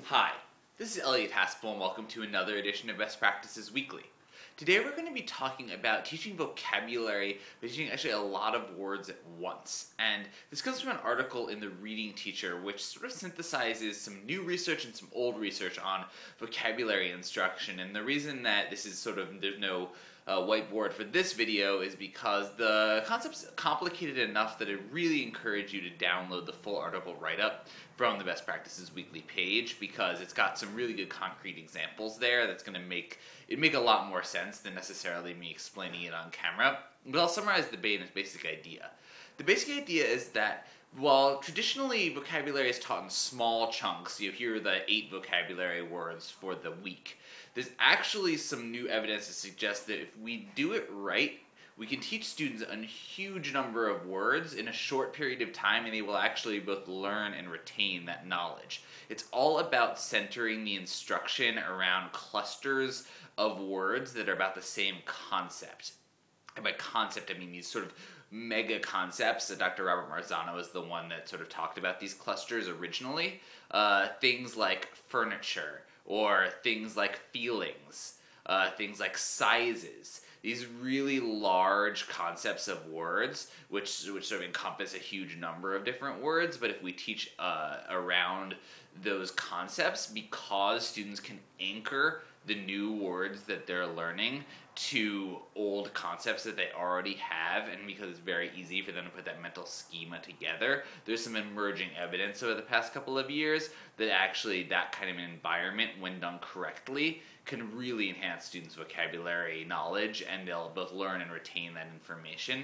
Hi, this is Elliot Haspel and welcome to another edition of Best Practices Weekly. Today we're going to be talking about teaching vocabulary, but teaching actually a lot of words at once. And this comes from an article in the Reading Teacher, which sort of synthesizes some new research and some old research on vocabulary instruction. And the reason that this is there's no whiteboard for this video is because the concept's complicated enough that I really encourage you to download the full article write-up from the Best Practices Weekly page, because it's got some really good concrete examples there that's going to make a lot more sense than necessarily me explaining it on camera. But I'll summarize the basic idea. The basic idea is that while traditionally vocabulary is taught in small chunks, here are the 8 vocabulary words for the week, there's actually some new evidence to suggest that if we do it right, we can teach students a huge number of words in a short period of time, and they will actually both learn and retain that knowledge. It's all about centering the instruction around clusters of words that are about the same concept. And by concept, I mean these sort of mega concepts. Dr. Robert Marzano is the one that sort of talked about these clusters originally. Things like furniture, or things like feelings, things like sizes. These really large concepts of words, which sort of encompass a huge number of different words, but if we teach around those concepts, because students can anchor the new words that they're learning to old concepts that they already have, and because it's very easy for them to put that mental schema together, there's some emerging evidence over the past couple of years that actually that kind of environment, when done correctly, can really enhance students' vocabulary knowledge, and they'll both learn and retain that information.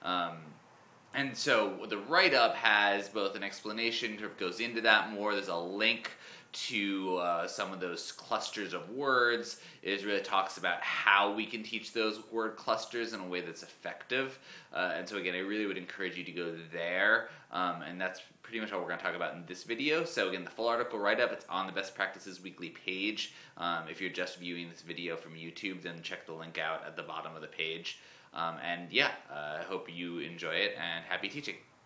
And so the write-up has both an explanation, sort of goes into that more. There's a link to some of those clusters of words. It really talks about how we can teach those word clusters in a way that's effective. And so again, I really would encourage you to go there. And that's pretty much all we're going to talk about in this video. So again, the full article write-up, it's on the Best Practices Weekly page. If you're just viewing this video from YouTube, then check the link out at the bottom of the page. I hope you enjoy it, and happy teaching.